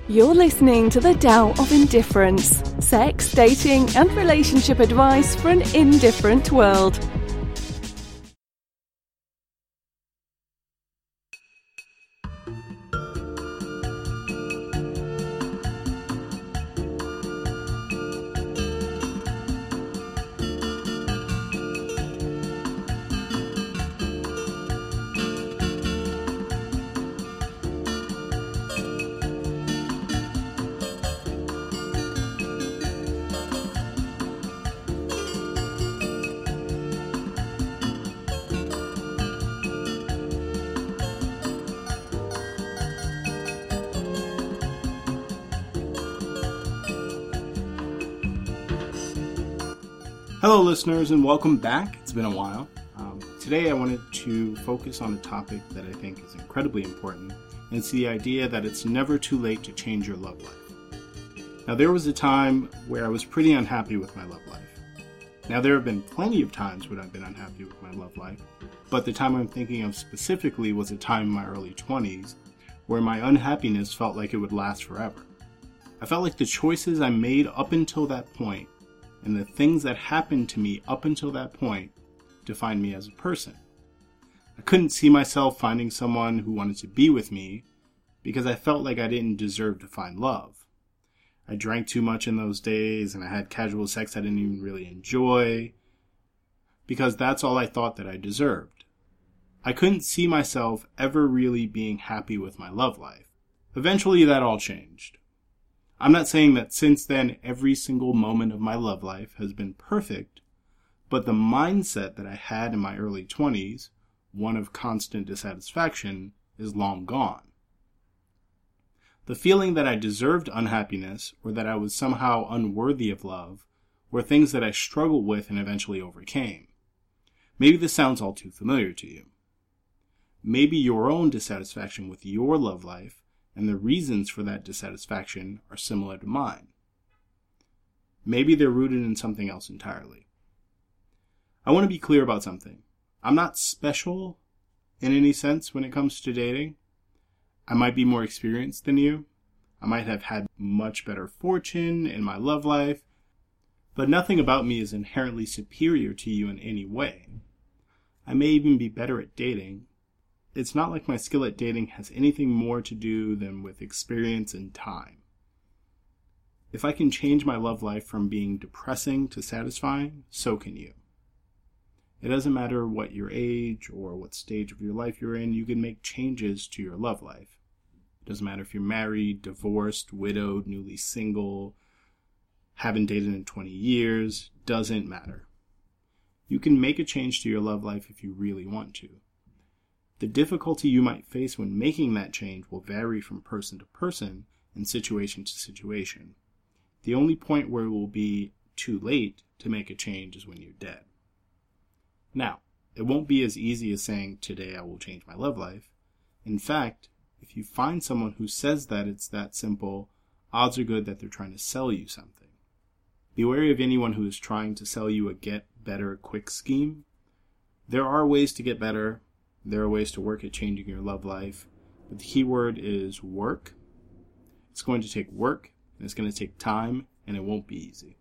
You're listening to The Tao of Indifference. Sex, dating, and relationship advice for an indifferent world. Hello listeners and welcome back. It's been a while. Today I wanted to focus on a topic that I think is incredibly important, and it's the idea that it's never too late to change your love life. Now there was a time where I was pretty unhappy with my love life. Now there have been plenty of times when I've been unhappy with my love life, but the time I'm thinking of specifically was a time in my early 20s where my unhappiness felt like it would last forever. I felt like the choices I made up until that point and the things that happened to me up until that point defined me as a person. I couldn't see myself finding someone who wanted to be with me because I felt like I didn't deserve to find love. I drank too much in those days and I had casual sex I didn't even really enjoy because that's all I thought that I deserved. I couldn't see myself ever really being happy with my love life. Eventually that all changed. I'm not saying that since then every single moment of my love life has been perfect, but the mindset that I had in my early 20s, one of constant dissatisfaction, is long gone. The feeling that I deserved unhappiness or that I was somehow unworthy of love were things that I struggled with and eventually overcame. Maybe this sounds all too familiar to you. Maybe your own dissatisfaction with your love life and the reasons for that dissatisfaction are similar to mine. Maybe they're rooted in something else entirely. I want to be clear about something. I'm not special in any sense when it comes to dating. I might be more experienced than you. I might have had much better fortune in my love life, but nothing about me is inherently superior to you in any way. I may even be better at dating. It's not like my skill at dating has anything more to do than with experience and time. If I can change my love life from being depressing to satisfying, so can you. It doesn't matter what your age or what stage of your life you're in, you can make changes to your love life. It doesn't matter if you're married, divorced, widowed, newly single, haven't dated in 20 years, doesn't matter. You can make a change to your love life if you really want to. The difficulty you might face when making that change will vary from person to person and situation to situation. The only point where it will be too late to make a change is when you're dead. Now, it won't be as easy as saying, today I will change my love life. In fact, if you find someone who says that it's that simple, odds are good that they're trying to sell you something. Be wary of anyone who is trying to sell you a get better quick scheme. There are ways to get better. There are ways to work at changing your love life, but the key word is work. It's going to take work, and it's going to take time, and it won't be easy.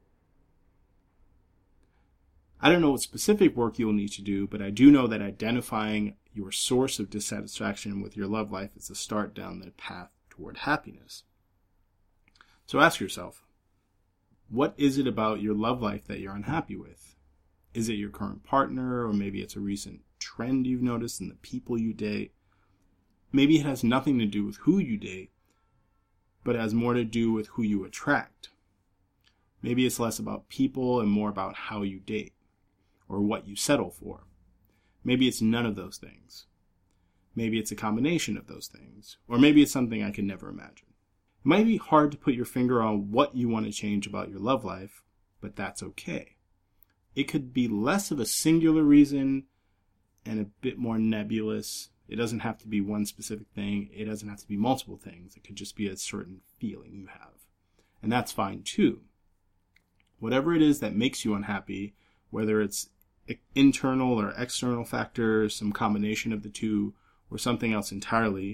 I don't know what specific work you'll need to do, but I do know that identifying your source of dissatisfaction with your love life is a start down the path toward happiness. So ask yourself, what is it about your love life that you're unhappy with? Is it your current partner, or maybe it's a recent trend you've noticed in the people you date? Maybe it has nothing to do with who you date, but it has more to do with who you attract. Maybe it's less about people and more about how you date, or what you settle for. Maybe it's none of those things. Maybe it's a combination of those things, or maybe it's something I can never imagine. It might be hard to put your finger on what you want to change about your love life, but that's okay. It could be less of a singular reason and a bit more nebulous. It doesn't have to be one specific thing. It doesn't have to be multiple things. It could just be a certain feeling you have. And that's fine too. Whatever it is that makes you unhappy, whether it's internal or external factors, some combination of the two, or something else entirely,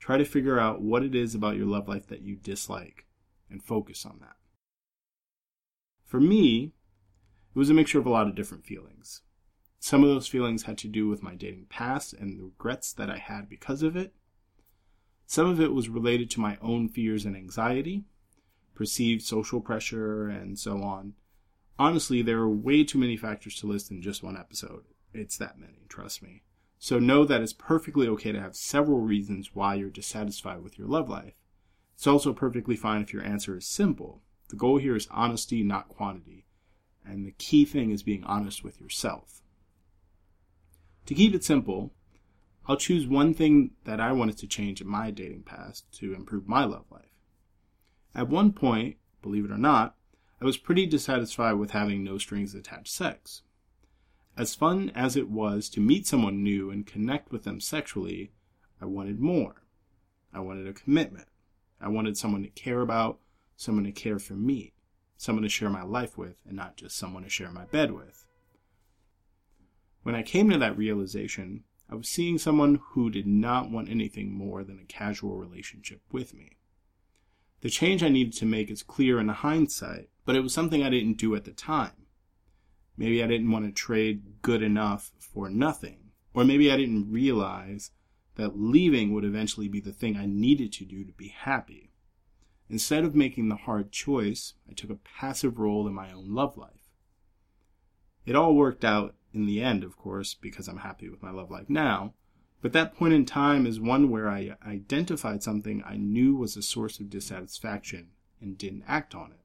Try to figure out what it is about your love life that you dislike and focus on that. For me, it was a mixture of a lot of different feelings. Some of those feelings had to do with my dating past and the regrets that I had because of it. Some of it was related to my own fears and anxiety, perceived social pressure, and so on. Honestly, there are way too many factors to list in just one episode. It's that many, trust me. So know that it's perfectly okay to have several reasons why you're dissatisfied with your love life. It's also perfectly fine if your answer is simple. The goal here is honesty, not quantity. And the key thing is being honest with yourself. To keep it simple, I'll choose one thing that I wanted to change in my dating past to improve my love life. At one point, believe it or not, I was pretty dissatisfied with having no strings attached sex. As fun as it was to meet someone new and connect with them sexually, I wanted more. I wanted a commitment. I wanted someone to care about, someone to care for me, someone to share my life with, and not just someone to share my bed with. When I came to that realization, I was seeing someone who did not want anything more than a casual relationship with me. The change I needed to make is clear in hindsight, but it was something I didn't do at the time. Maybe I didn't want to trade good enough for nothing, or maybe I didn't realize that leaving would eventually be the thing I needed to do to be happy. Instead of making the hard choice, I took a passive role in my own love life. It all worked out in the end, of course, because I'm happy with my love life now, but that point in time is one where I identified something I knew was a source of dissatisfaction and didn't act on it.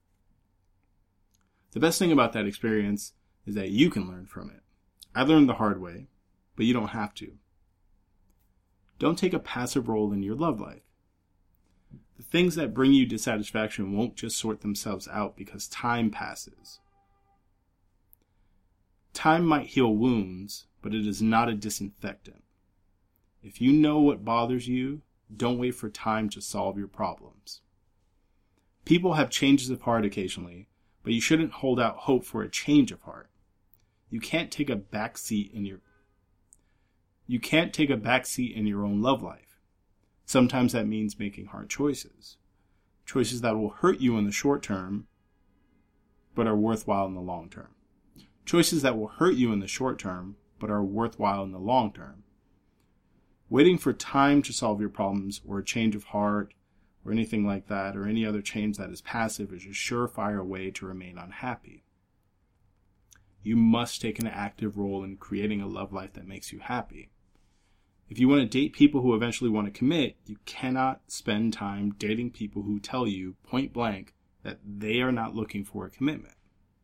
The best thing about that experience is that you can learn from it. I learned the hard way, but you don't have to. Don't take a passive role in your love life. The things that bring you dissatisfaction won't just sort themselves out because time passes. Time might heal wounds, but it is not a disinfectant. If you know what bothers you, don't wait for time to solve your problems. People have changes of heart occasionally, but you shouldn't hold out hope for a change of heart. You can't take a backseat in your own love life. Sometimes that means making hard choices. Choices that will hurt you in the short term, but are worthwhile in the long term. Choices that will hurt you in the short term, but are worthwhile in the long term. Waiting for time to solve your problems, or a change of heart, or anything like that, or any other change that is passive, is a surefire way to remain unhappy. You must take an active role in creating a love life that makes you happy. If you want to date people who eventually want to commit, you cannot spend time dating people who tell you point blank that they are not looking for a commitment.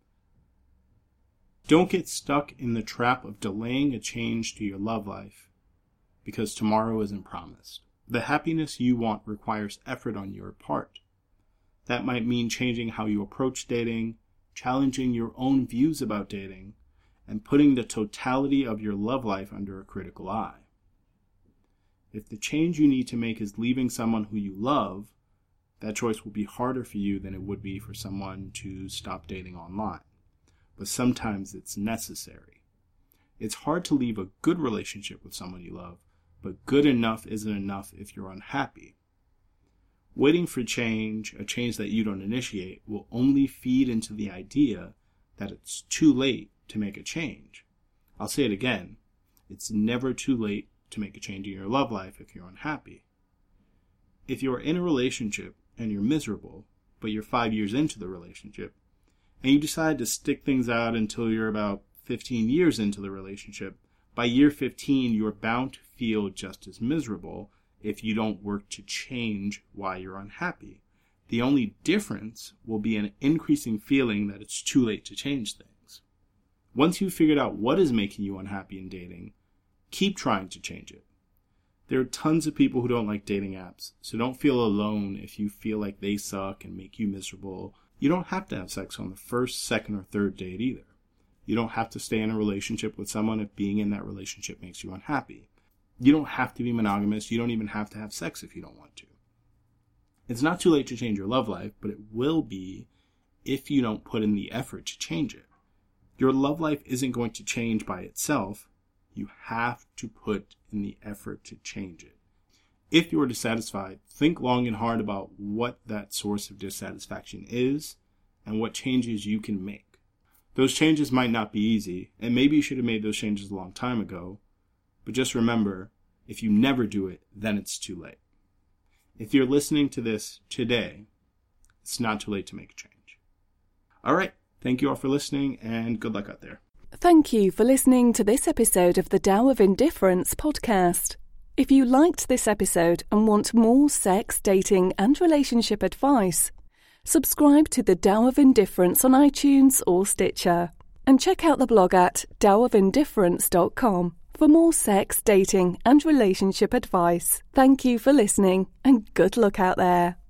Don't get stuck in the trap of delaying a change to your love life because tomorrow isn't promised. The happiness you want requires effort on your part. That might mean changing how you approach dating, challenging your own views about dating, and putting the totality of your love life under a critical eye. If the change you need to make is leaving someone who you love, that choice will be harder for you than it would be for someone to stop dating online. But sometimes it's necessary. It's hard to leave a good relationship with someone you love, but good enough isn't enough if you're unhappy. Waiting for change, a change that you don't initiate, will only feed into the idea that it's too late to make a change. I'll say it again. It's never too late to make a change in your love life if you're unhappy. If you're in a relationship and you're miserable, but you're 5 years into the relationship, and you decide to stick things out until you're about 15 years into the relationship, by year 15, you're bound to feel just as miserable if you don't work to change why you're unhappy. The only difference will be an increasing feeling that it's too late to change things. Once you've figured out what is making you unhappy in dating, keep trying to change it. There are tons of people who don't like dating apps, so don't feel alone if you feel like they suck and make you miserable. You don't have to have sex on the first, second, or third date either. You don't have to stay in a relationship with someone if being in that relationship makes you unhappy. You don't have to be monogamous. You don't even have to have sex if you don't want to. It's not too late to change your love life, but it will be if you don't put in the effort to change it. Your love life isn't going to change by itself. You have to put in the effort to change it. If you're dissatisfied, think long and hard about what that source of dissatisfaction is and what changes you can make. Those changes might not be easy, and maybe you should have made those changes a long time ago, but just remember, if you never do it, then it's too late. If you're listening to this today, it's not too late to make a change. All right, thank you all for listening, and good luck out there. Thank you for listening to this episode of the Tao of Indifference podcast. If you liked this episode and want more sex, dating, and relationship advice, subscribe to the Tao of Indifference on iTunes or Stitcher. And check out the blog at taoofindifference.com for more sex, dating, and relationship advice. Thank you for listening, and good luck out there.